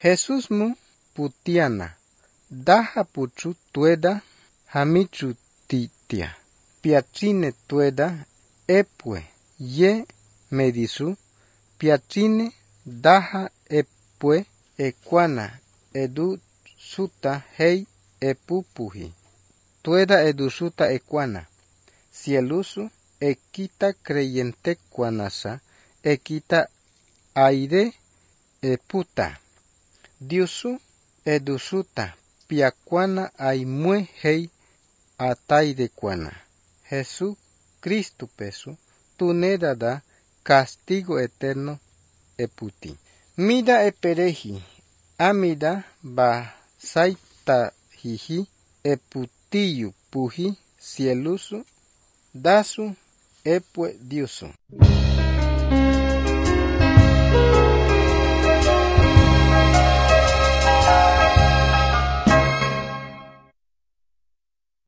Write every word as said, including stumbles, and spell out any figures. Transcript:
Jesús mu putiana, daha puchu tueda, hamichu titia, piachine tueda, epue, ye medisu, piachine daha epue, equana, edu suta hei epupuhi, tueda edu suta equana, cielusu, equita creyente quanasa, equita aire eputa, diusu edusuta, piaquana aimue hei ataide quana. Jesús Cristo pesu, tuneda da castigo eterno eputi. Mida epereji, amida ba saita hihi eputiyu puhi cielusu, dasu epue diusu.